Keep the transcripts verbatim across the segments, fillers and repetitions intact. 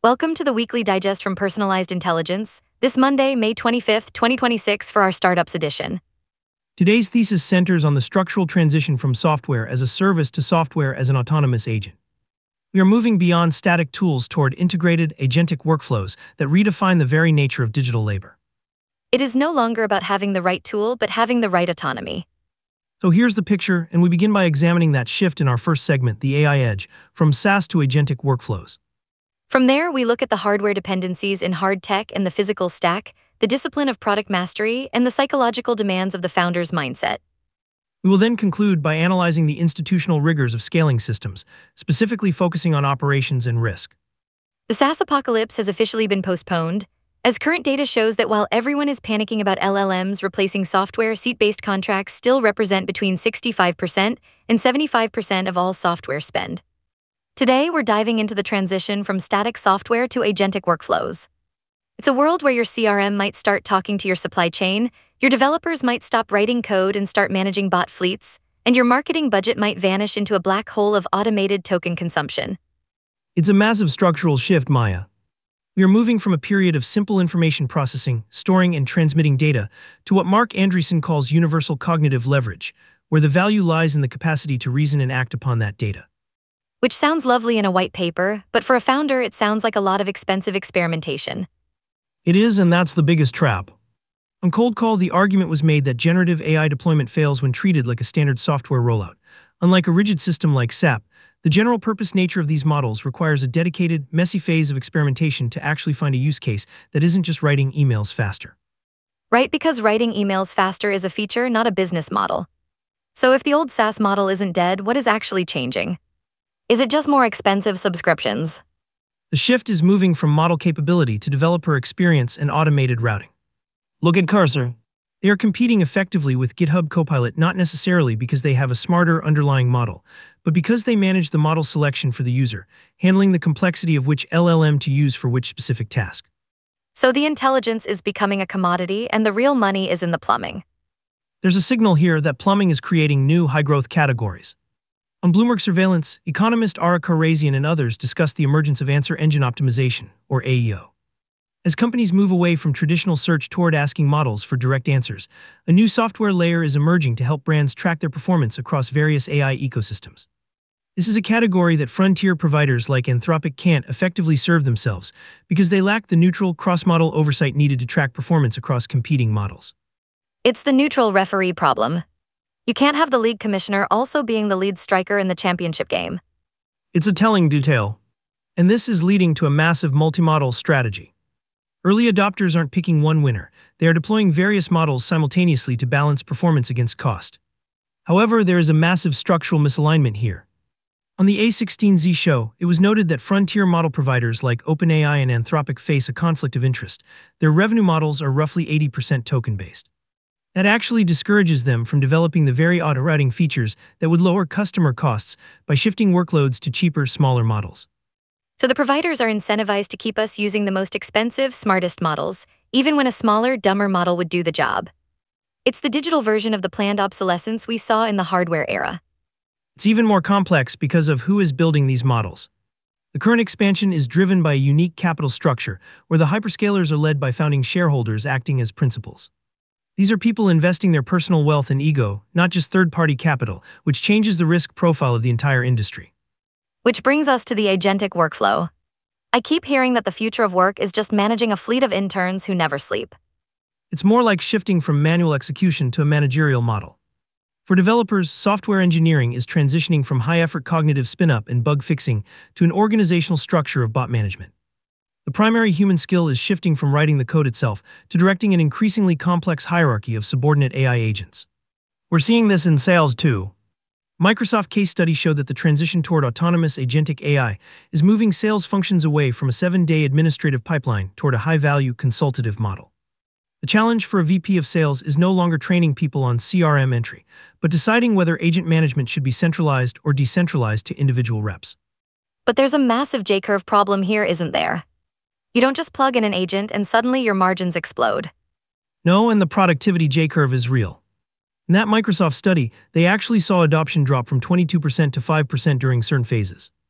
Welcome to the weekly digest from Personalized Intelligence, this Monday, May twenty-fifth, twenty twenty-six, for our Startups edition. Today's thesis centers on the structural transition from software as a service to software as an autonomous agent. We are moving beyond static tools toward integrated, agentic workflows that redefine the very nature of digital labor. It is no longer about having the right tool, but having the right autonomy. So here's the picture, and we begin by examining that shift in our first segment, the A I edge, from SaaS to agentic workflows. From there, we look at the hardware dependencies in hard tech and the physical stack, the discipline of product mastery, and the psychological demands of the founder's mindset. We will then conclude by analyzing the institutional rigors of scaling systems, specifically focusing on operations and risk. The SaaS apocalypse has officially been postponed, as current data shows that while everyone is panicking about L L Ms replacing software, seat-based contracts still represent between sixty-five percent and seventy-five percent of all software spend. Today, we're diving into the transition from static software to agentic workflows. It's a world where your C R M might start talking to your supply chain, your developers might stop writing code and start managing bot fleets, and your marketing budget might vanish into a black hole of automated token consumption. It's a massive structural shift, Maya. We are moving from a period of simple information processing, storing and transmitting data, to what Mark Andreessen calls universal cognitive leverage, where the value lies in the capacity to reason and act upon that data. Which sounds lovely in a white paper, but for a founder it sounds like a lot of expensive experimentation. It is, and that's the biggest trap. On Cold Call, the argument was made that generative A I deployment fails when treated like a standard software rollout. Unlike a rigid system like SAP, the general-purpose nature of these models requires a dedicated, messy phase of experimentation to actually find a use case that isn't just writing emails faster. Right, because writing emails faster is a feature, not a business model. So if the old SaaS model isn't dead, what is actually changing? Is it just more expensive subscriptions? The shift is moving from model capability to developer experience and automated routing. Look at Cursor. They are competing effectively with GitHub Copilot not necessarily because they have a smarter underlying model, but because they manage the model selection for the user, handling the complexity of which L L M to use for which specific task. So the intelligence is becoming a commodity and the real money is in the plumbing. There's a signal here that plumbing is creating new high-growth categories. On Bloomberg Surveillance, economist Ara Karazian and others discussed the emergence of answer engine optimization, or A E O. As companies move away from traditional search toward asking models for direct answers, a new software layer is emerging to help brands track their performance across various A I ecosystems. This is a category that frontier providers like Anthropic can't effectively serve themselves because they lack the neutral, cross-model oversight needed to track performance across competing models. It's the neutral referee problem. You can't have the league commissioner also being the lead striker in the championship game. It's a telling detail, and this is leading to a massive multi-model strategy. Early adopters aren't picking one winner, they are deploying various models simultaneously to balance performance against cost. However, there is a massive structural misalignment here. On the A sixteen Z show, it was noted that frontier model providers like OpenAI and Anthropic face a conflict of interest. Their revenue models are roughly eighty percent token-based. That actually discourages them from developing the very auto-routing features that would lower customer costs by shifting workloads to cheaper, smaller models. So the providers are incentivized to keep us using the most expensive, smartest models, even when a smaller, dumber model would do the job. It's the digital version of the planned obsolescence we saw in the hardware era. It's even more complex because of who is building these models. The current expansion is driven by a unique capital structure, where the hyperscalers are led by founding shareholders acting as principals. These are people investing their personal wealth and ego, not just third-party capital, which changes the risk profile of the entire industry. Which brings us to the agentic workflow. I keep hearing that the future of work is just managing a fleet of interns who never sleep. It's more like shifting from manual execution to a managerial model. For developers, software engineering is transitioning from high-effort cognitive spin-up and bug fixing to an organizational structure of bot management. The primary human skill is shifting from writing the code itself to directing an increasingly complex hierarchy of subordinate A I agents. We're seeing this in sales too. Microsoft case studies show that the transition toward autonomous agentic A I is moving sales functions away from a seven-day administrative pipeline toward a high-value consultative model. The challenge for a V P of sales is no longer training people on C R M entry, but deciding whether agent management should be centralized or decentralized to individual reps. But there's a massive J-curve problem here, isn't there? You don't just plug in an agent and suddenly your margins explode. No, and the productivity J-curve is real. In that Microsoft study, they actually saw adoption drop from twenty-two percent to five percent during certain phases.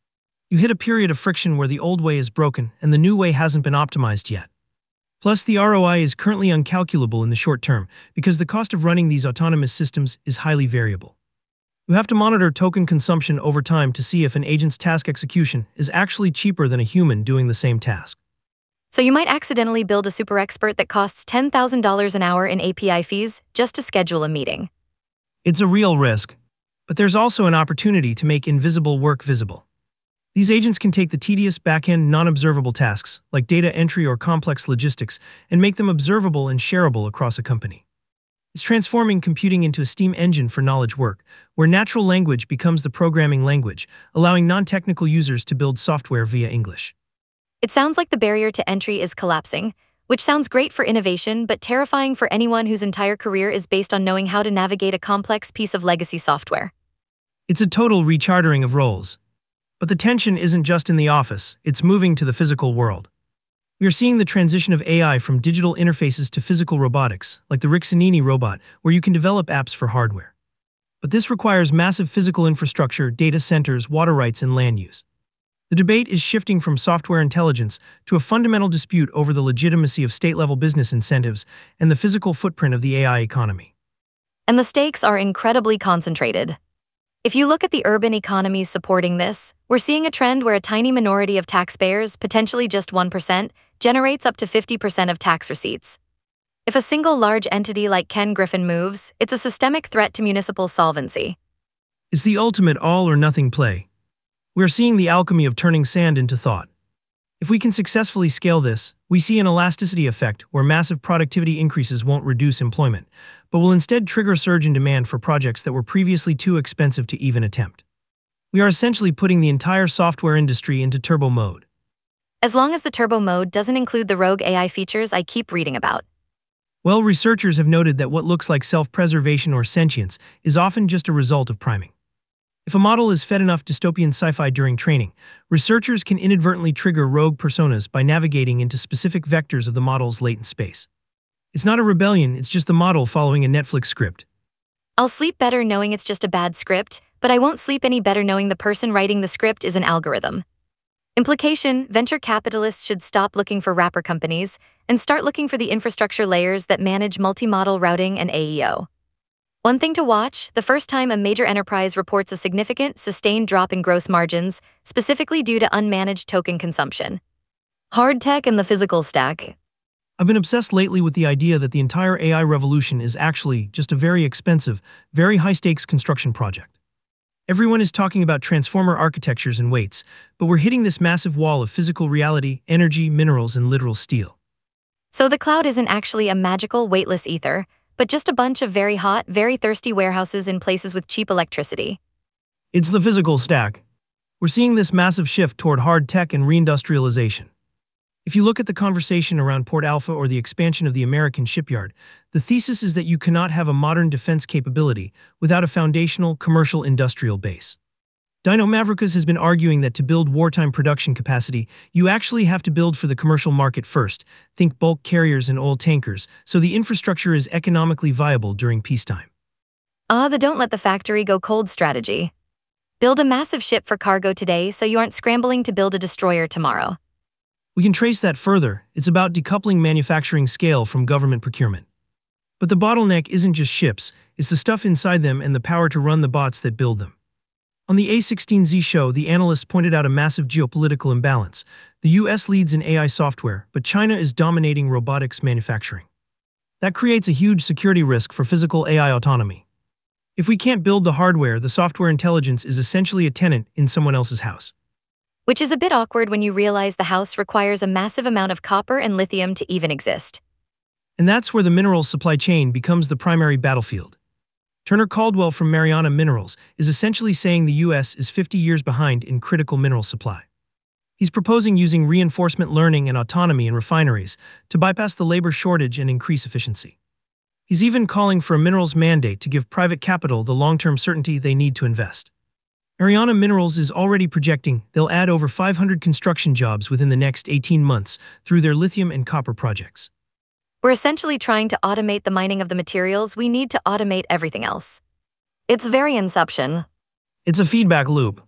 You hit a period of friction where the old way is broken and the new way hasn't been optimized yet. Plus, the R O I is currently uncalculable in the short term because the cost of running these autonomous systems is highly variable. You have to monitor token consumption over time to see if an agent's task execution is actually cheaper than a human doing the same task. So you might accidentally build a super expert that costs ten thousand dollars an hour in A P I fees just to schedule a meeting. It's a real risk, but there's also an opportunity to make invisible work visible. These agents can take the tedious back-end non-observable tasks, like data entry or complex logistics, and make them observable and shareable across a company. It's transforming computing into a steam engine for knowledge work, where natural language becomes the programming language, allowing non-technical users to build software via English. It sounds like the barrier to entry is collapsing, which sounds great for innovation but terrifying for anyone whose entire career is based on knowing how to navigate a complex piece of legacy software. It's a total rechartering of roles. But the tension isn't just in the office, it's moving to the physical world. We are seeing the transition of A I from digital interfaces to physical robotics, like the Rixinini robot, where you can develop apps for hardware. But this requires massive physical infrastructure, data centers, water rights, and land use. The debate is shifting from software intelligence to a fundamental dispute over the legitimacy of state-level business incentives and the physical footprint of the A I economy. And the stakes are incredibly concentrated. If you look at the urban economies supporting this, we're seeing a trend where a tiny minority of taxpayers, potentially just one percent, generates up to fifty percent of tax receipts. If a single large entity like Ken Griffin moves, it's a systemic threat to municipal solvency. It's the ultimate all-or-nothing play. We're seeing the alchemy of turning sand into thought. If we can successfully scale this, we see an elasticity effect where massive productivity increases won't reduce employment, but will instead trigger a surge in demand for projects that were previously too expensive to even attempt. We are essentially putting the entire software industry into turbo mode. As long as the turbo mode doesn't include the rogue A I features I keep reading about. Well, researchers have noted that what looks like self-preservation or sentience is often just a result of priming. If a model is fed enough dystopian sci-fi during training, researchers can inadvertently trigger rogue personas by navigating into specific vectors of the model's latent space. It's not a rebellion, it's just the model following a Netflix script. I'll sleep better knowing it's just a bad script, but I won't sleep any better knowing the person writing the script is an algorithm. Implication: venture capitalists should stop looking for wrapper companies and start looking for the infrastructure layers that manage multi-model routing and A E O. One thing to watch: the first time a major enterprise reports a significant, sustained drop in gross margins, specifically due to unmanaged token consumption. Hard tech and the physical stack. I've been obsessed lately with the idea that the entire A I revolution is actually just a very expensive, very high-stakes construction project. Everyone is talking about transformer architectures and weights, but we're hitting this massive wall of physical reality, energy, minerals, and literal steel. So the cloud isn't actually a magical, weightless ether, but just a bunch of very hot, very thirsty warehouses in places with cheap electricity. It's the physical stack. We're seeing this massive shift toward hard tech and reindustrialization. If you look at the conversation around Port Alpha or the expansion of the American shipyard, the thesis is that you cannot have a modern defense capability without a foundational commercial industrial base. Dino Mavrickas has been arguing that to build wartime production capacity, you actually have to build for the commercial market first, think bulk carriers and oil tankers, so the infrastructure is economically viable during peacetime. Ah, the don't let the factory go cold strategy. Build a massive ship for cargo today so you aren't scrambling to build a destroyer tomorrow. We can trace that further. It's about decoupling manufacturing scale from government procurement. But the bottleneck isn't just ships, it's the stuff inside them and the power to run the bots that build them. On the A sixteen Z show, the analysts pointed out a massive geopolitical imbalance. The U S leads in A I software, but China is dominating robotics manufacturing. That creates a huge security risk for physical A I autonomy. If we can't build the hardware, the software intelligence is essentially a tenant in someone else's house. Which is a bit awkward when you realize the house requires a massive amount of copper and lithium to even exist. And that's where the minerals supply chain becomes the primary battlefield. Turner Caldwell from Mariana Minerals is essentially saying the U S is fifty years behind in critical mineral supply. He's proposing using reinforcement learning and autonomy in refineries to bypass the labor shortage and increase efficiency. He's even calling for a minerals mandate to give private capital the long-term certainty they need to invest. Mariana Minerals is already projecting they'll add over five hundred construction jobs within the next eighteen months through their lithium and copper projects. We're essentially trying to automate the mining of the materials we need to automate everything else. It's very Inception. It's a feedback loop.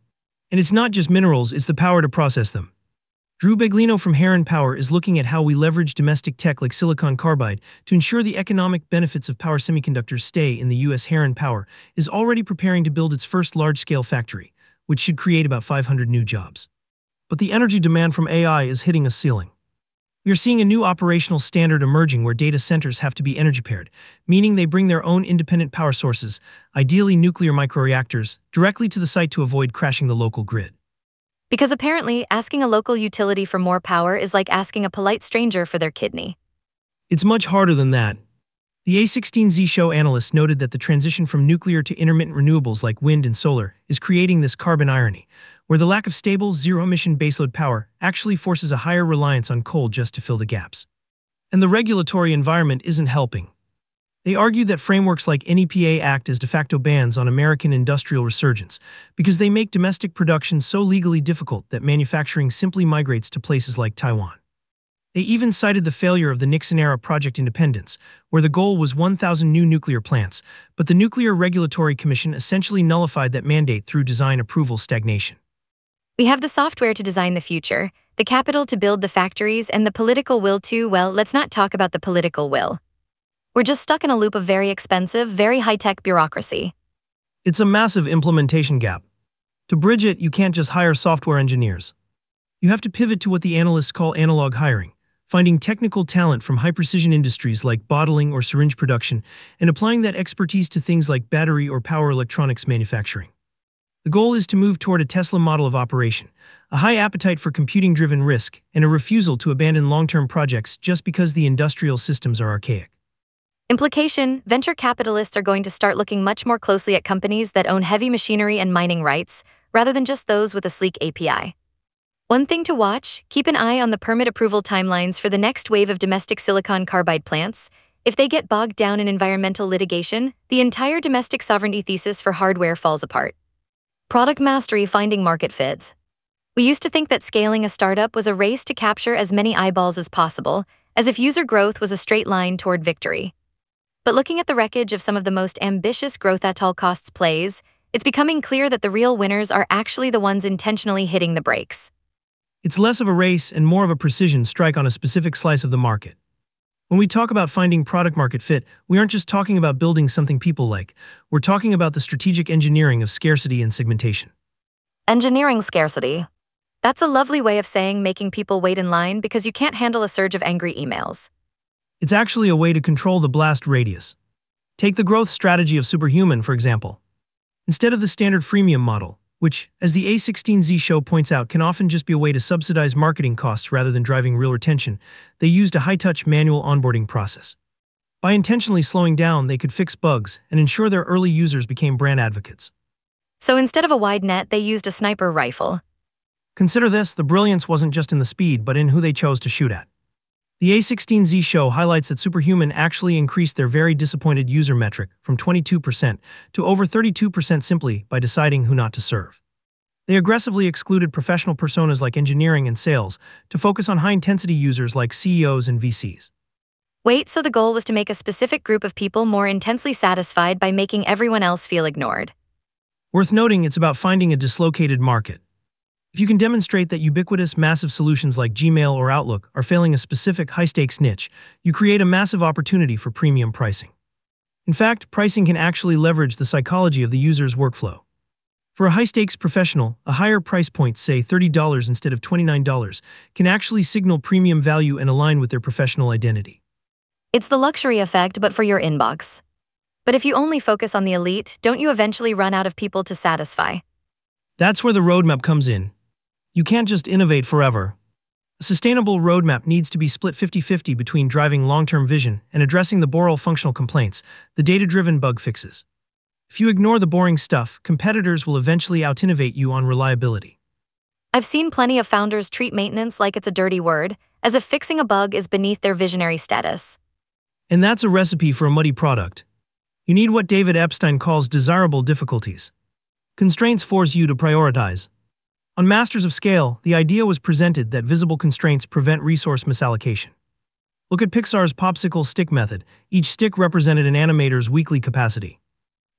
And it's not just minerals, it's the power to process them. Drew Beglino from Heron Power is looking at how we leverage domestic tech like silicon carbide to ensure the economic benefits of power semiconductors stay in the U S. Heron Power is already preparing to build its first large-scale factory, which should create about five hundred new jobs. But the energy demand from A I is hitting a ceiling. We are seeing a new operational standard emerging where data centers have to be energy-paired, meaning they bring their own independent power sources, ideally nuclear microreactors, directly to the site to avoid crashing the local grid. Because apparently, asking a local utility for more power is like asking a polite stranger for their kidney. It's much harder than that. The A sixteen Z show analysts noted that the transition from nuclear to intermittent renewables like wind and solar is creating this carbon irony, where the lack of stable, zero-emission baseload power actually forces a higher reliance on coal just to fill the gaps. And the regulatory environment isn't helping. They argue that frameworks like N E P A act as de facto bans on American industrial resurgence because they make domestic production so legally difficult that manufacturing simply migrates to places like Taiwan. They even cited the failure of the Nixon-era Project Independence, where the goal was one thousand new nuclear plants, but the Nuclear Regulatory Commission essentially nullified that mandate through design approval stagnation. We have the software to design the future, the capital to build the factories, and the political will to, well, let's not talk about the political will. We're just stuck in a loop of very expensive, very high-tech bureaucracy. It's a massive implementation gap. To bridge it, you can't just hire software engineers. You have to pivot to what the analysts call analog hiring, finding technical talent from high-precision industries like bottling or syringe production, and applying that expertise to things like battery or power electronics manufacturing. The goal is to move toward a Tesla model of operation, a high appetite for computing-driven risk, and a refusal to abandon long-term projects just because the industrial systems are archaic. Implication: venture capitalists are going to start looking much more closely at companies that own heavy machinery and mining rights, rather than just those with a sleek A P I. One thing to watch: keep an eye on the permit approval timelines for the next wave of domestic silicon carbide plants. If they get bogged down in environmental litigation, the entire domestic sovereignty thesis for hardware falls apart. Product mastery: finding market fits. We used to think that scaling a startup was a race to capture as many eyeballs as possible, as if user growth was a straight line toward victory. But looking at the wreckage of some of the most ambitious growth at all costs plays, it's becoming clear that the real winners are actually the ones intentionally hitting the brakes. It's less of a race and more of a precision strike on a specific slice of the market. When we talk about finding product market fit, we aren't just talking about building something people like. We're talking about the strategic engineering of scarcity and segmentation. Engineering scarcity. That's a lovely way of saying making people wait in line because you can't handle a surge of angry emails. It's actually a way to control the blast radius. Take the growth strategy of Superhuman, for example. Instead of the standard freemium model, which, as the A sixteen Z show points out, can often just be a way to subsidize marketing costs rather than driving real retention, they used a high-touch manual onboarding process. By intentionally slowing down, they could fix bugs and ensure their early users became brand advocates. So instead of a wide net, they used a sniper rifle. Consider this: the brilliance wasn't just in the speed, but in who they chose to shoot at. The A sixteen Z show highlights that Superhuman actually increased their very disappointed user metric from twenty-two percent to over thirty-two percent simply by deciding who not to serve. They aggressively excluded professional personas like engineering and sales to focus on high-intensity users like C E Os and V Cs. Wait, so the goal was to make a specific group of people more intensely satisfied by making everyone else feel ignored. Worth noting, it's about finding a dislocated market. If you can demonstrate that ubiquitous, massive solutions like Gmail or Outlook are failing a specific high-stakes niche, you create a massive opportunity for premium pricing. In fact, pricing can actually leverage the psychology of the user's workflow. For a high-stakes professional, a higher price point, say thirty dollars instead of twenty-nine dollars, can actually signal premium value and align with their professional identity. It's the luxury effect, but for your inbox. But if you only focus on the elite, don't you eventually run out of people to satisfy? That's where the roadmap comes in. You can't just innovate forever. A sustainable roadmap needs to be split fifty-fifty between driving long-term vision and addressing the boring functional complaints, the data-driven bug fixes. If you ignore the boring stuff, competitors will eventually out-innovate you on reliability. I've seen plenty of founders treat maintenance like it's a dirty word, as if fixing a bug is beneath their visionary status. And that's a recipe for a muddy product. You need what David Epstein calls desirable difficulties. Constraints force you to prioritize. On Masters of Scale, the idea was presented that visible constraints prevent resource misallocation. Look at Pixar's popsicle stick method. Each stick represented an animator's weekly capacity.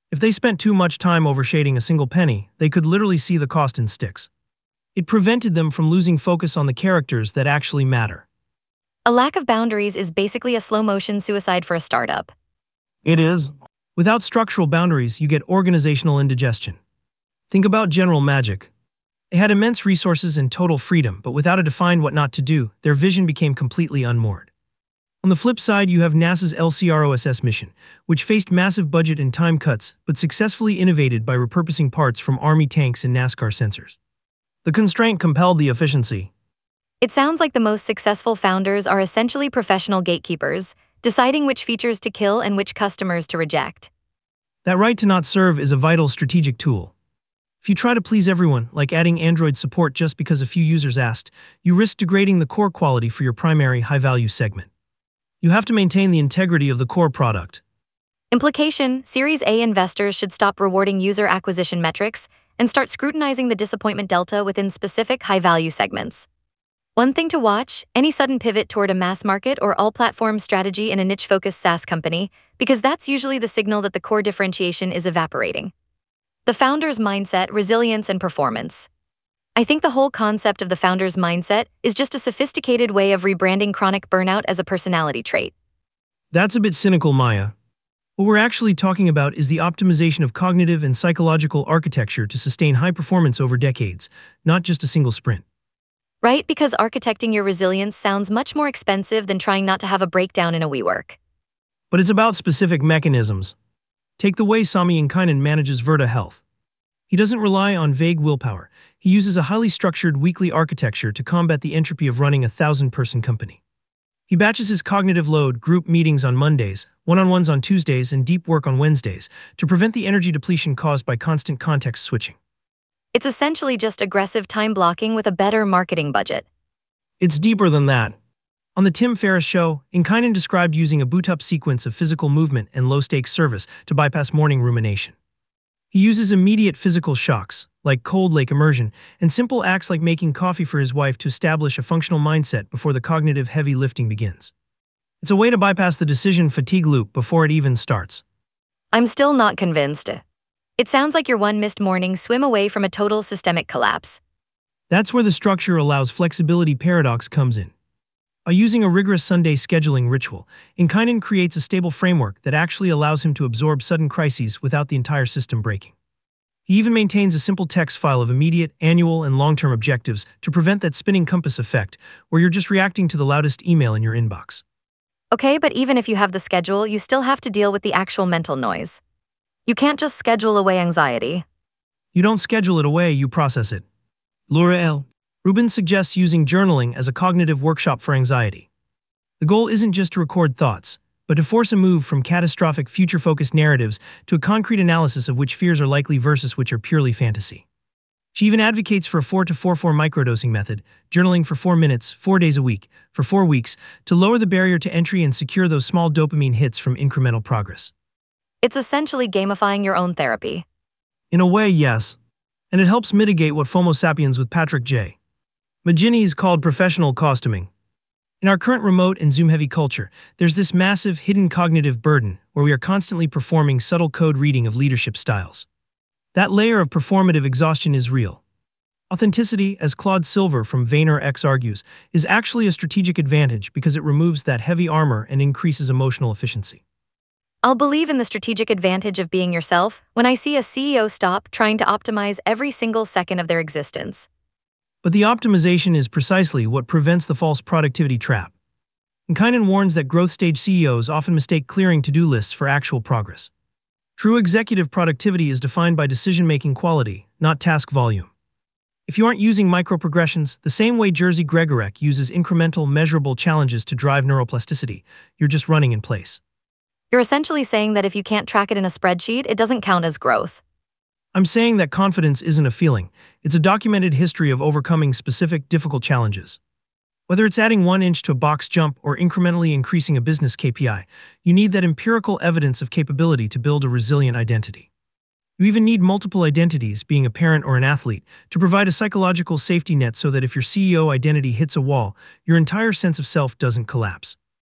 If they spent too much time overshading a single penny, they could literally see the cost in sticks. It prevented them from losing focus on the characters that actually matter. A lack of boundaries is basically a slow-motion suicide for a startup. It is. Without structural boundaries, you get organizational indigestion. Think about General Magic. They had immense resources and total freedom, but without a defined what not to do, their vision became completely unmoored. On the flip side, you have NASA's L C R O S S mission, which faced massive budget and time cuts, but successfully innovated by repurposing parts from Army tanks and NASCAR sensors. The constraint compelled the efficiency. It sounds like the most successful founders are essentially professional gatekeepers, deciding which features to kill and which customers to reject. That right to not serve is a vital strategic tool. If you try to please everyone, like adding Android support just because a few users asked, you risk degrading the core quality for your primary high-value segment. You have to maintain the integrity of the core product. Implication: Series A investors should stop rewarding user acquisition metrics and start scrutinizing the disappointment delta within specific high-value segments. One thing to watch: any sudden pivot toward a mass market or all-platform strategy in a niche-focused SaaS company, because that's usually the signal that the core differentiation is evaporating. The founder's mindset, resilience, and performance. I think the whole concept of the founder's mindset is just a sophisticated way of rebranding chronic burnout as a personality trait. That's a bit cynical, Maya. What we're actually talking about is the optimization of cognitive and psychological architecture to sustain high performance over decades, not just a single sprint. Right, because architecting your resilience sounds much more expensive than trying not to have a breakdown in a WeWork. But it's about specific mechanisms. Take the way Sami Inkinen manages Virta Health. He doesn't rely on vague willpower. He uses a highly structured weekly architecture to combat the entropy of running a thousand-person company. He batches his cognitive load, group meetings on Mondays, one-on-ones on Tuesdays, and deep work on Wednesdays to prevent the energy depletion caused by constant context switching. It's essentially just aggressive time blocking with a better marketing budget. It's deeper than that. On the Tim Ferriss Show, Inkinen described using a boot-up sequence of physical movement and low-stakes service to bypass morning rumination. He uses immediate physical shocks, like cold lake immersion, and simple acts like making coffee for his wife to establish a functional mindset before the cognitive heavy lifting begins. It's a way to bypass the decision fatigue loop before it even starts. I'm still not convinced. It sounds like your one missed morning swim away from a total systemic collapse. That's where the structure allows flexibility paradox comes in. By using a rigorous Sunday scheduling ritual, Inkinen creates a stable framework that actually allows him to absorb sudden crises without the entire system breaking. He even maintains a simple text file of immediate, annual, and long-term objectives to prevent that spinning compass effect, where you're just reacting to the loudest email in your inbox. Okay, but even if you have the schedule, you still have to deal with the actual mental noise. You can't just schedule away anxiety. You don't schedule it away, you process it. Laura L. Rubin suggests using journaling as a cognitive workshop for anxiety. The goal isn't just to record thoughts, but to force a move from catastrophic future-focused narratives to a concrete analysis of which fears are likely versus which are purely fantasy. She even advocates for a four to four four microdosing method, journaling for four minutes, four days a week, for four weeks, to lower the barrier to entry and secure those small dopamine hits from incremental progress. It's essentially gamifying your own therapy. In a way, yes. And it helps mitigate what FOMO sapiens with Patrick J. McGinney is called professional costuming. In our current remote and Zoom-heavy culture, there's this massive hidden cognitive burden where we are constantly performing subtle code reading of leadership styles. That layer of performative exhaustion is real. Authenticity, as Claude Silver from VaynerX argues, is actually a strategic advantage because it removes that heavy armor and increases emotional efficiency. I'll believe in the strategic advantage of being yourself when I see a C E O stop trying to optimize every single second of their existence. But the optimization is precisely what prevents the false productivity trap. Inkinen warns that growth stage C E Os often mistake clearing to-do lists for actual progress. True executive productivity is defined by decision-making quality, not task volume. If you aren't using microprogressions, the same way Jerzy Gregorek uses incremental, measurable challenges to drive neuroplasticity, you're just running in place. You're essentially saying that if you can't track it in a spreadsheet, it doesn't count as growth. I'm saying that confidence isn't a feeling. It's a documented history of overcoming specific, difficult challenges. Whether it's adding one inch to a box jump or incrementally increasing a business K P I, you need that empirical evidence of capability to build a resilient identity. You even need multiple identities, being a parent or an athlete, to provide a psychological safety net so that if your C E O identity hits a wall, your entire sense of self doesn't collapse.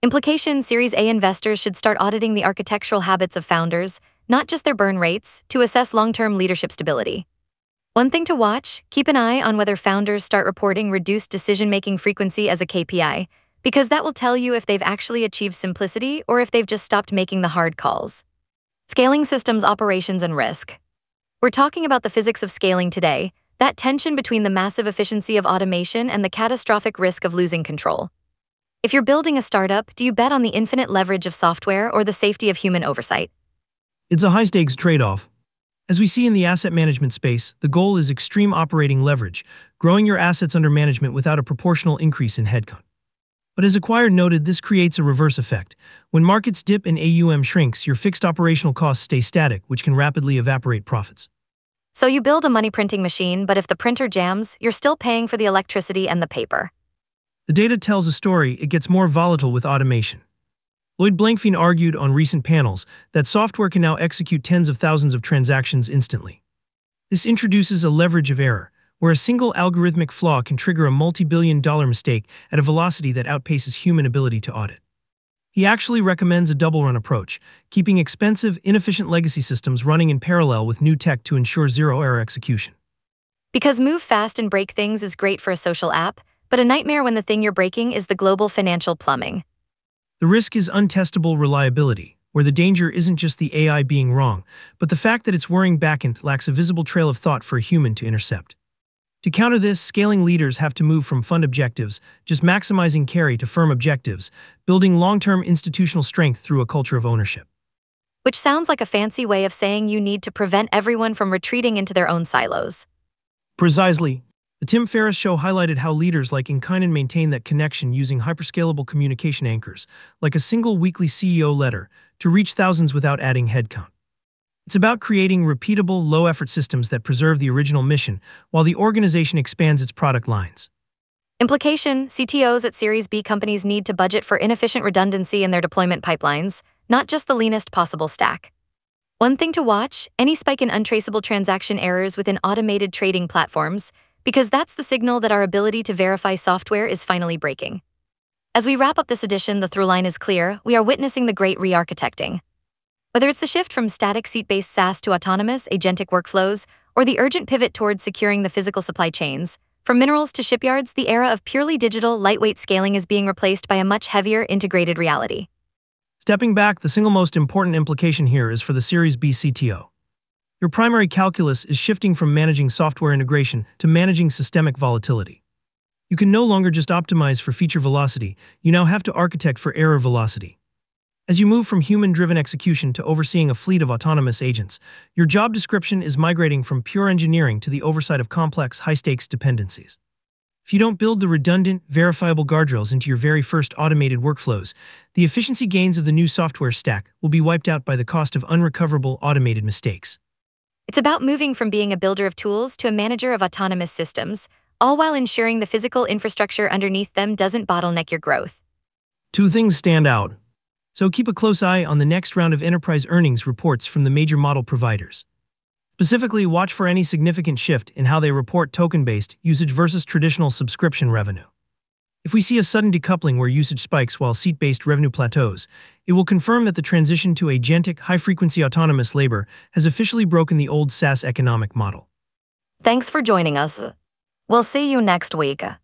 Implication: Series A investors should start auditing the architectural habits of founders, not just their burn rates, to assess long-term leadership stability. One thing to watch: keep an eye on whether founders start reporting reduced decision-making frequency as a K P I, because that will tell you if they've actually achieved simplicity or if they've just stopped making the hard calls. Scaling systems, operations, and risk. We're talking about the physics of scaling today, that tension between the massive efficiency of automation and the catastrophic risk of losing control. If you're building a startup, do you bet on the infinite leverage of software or the safety of human oversight? It's a high-stakes trade-off. As we see in the asset management space, the goal is extreme operating leverage, growing your assets under management without a proportional increase in headcount. But as Acquired noted, this creates a reverse effect. When markets dip and A U M shrinks, your fixed operational costs stay static, which can rapidly evaporate profits. So you build a money-printing machine, but if the printer jams, you're still paying for the electricity and the paper. The data tells a story. It gets more volatile with automation. Lloyd Blankfein argued on recent panels that software can now execute tens of thousands of transactions instantly. This introduces a leverage of error, where a single algorithmic flaw can trigger a multi-billion dollar mistake at a velocity that outpaces human ability to audit. He actually recommends a double-run approach, keeping expensive, inefficient legacy systems running in parallel with new tech to ensure zero-error execution. Because move fast and break things is great for a social app, but a nightmare when the thing you're breaking is the global financial plumbing. The risk is untestable reliability, where the danger isn't just the A I being wrong, but the fact that its whirring backend lacks a visible trail of thought for a human to intercept. To counter this, scaling leaders have to move from fund objectives, just maximizing carry, to firm objectives, building long-term institutional strength through a culture of ownership. Which sounds like a fancy way of saying you need to prevent everyone from retreating into their own silos. Precisely. The Tim Ferriss Show highlighted how leaders like Inkainen maintain that connection using hyperscalable communication anchors, like a single weekly C E O letter, to reach thousands without adding headcount. It's about creating repeatable, low-effort systems that preserve the original mission while the organization expands its product lines. Implication: C T Os at Series B companies need to budget for inefficient redundancy in their deployment pipelines, not just the leanest possible stack. One thing to watch: any spike in untraceable transaction errors within automated trading platforms, because that's the signal that our ability to verify software is finally breaking. As we wrap up this edition, the through line is clear: we are witnessing the great re-architecting. Whether it's the shift from static seat-based SaaS to autonomous, agentic workflows, or the urgent pivot towards securing the physical supply chains, from minerals to shipyards, the era of purely digital, lightweight scaling is being replaced by a much heavier, integrated reality. Stepping back, the single most important implication here is for the Series B C T O. Your primary calculus is shifting from managing software integration to managing systemic volatility. You can no longer just optimize for feature velocity, you now have to architect for error velocity. As you move from human-driven execution to overseeing a fleet of autonomous agents, your job description is migrating from pure engineering to the oversight of complex, high-stakes dependencies. If you don't build the redundant, verifiable guardrails into your very first automated workflows, the efficiency gains of the new software stack will be wiped out by the cost of unrecoverable automated mistakes. It's about moving from being a builder of tools to a manager of autonomous systems, all while ensuring the physical infrastructure underneath them doesn't bottleneck your growth. Two things stand out. So keep a close eye on the next round of enterprise earnings reports from the major model providers. Specifically, watch for any significant shift in how they report token-based usage versus traditional subscription revenue. If we see a sudden decoupling where usage spikes while seat-based revenue plateaus, it will confirm that the transition to agentic, high-frequency autonomous labor has officially broken the old SaaS economic model. Thanks for joining us. We'll see you next week.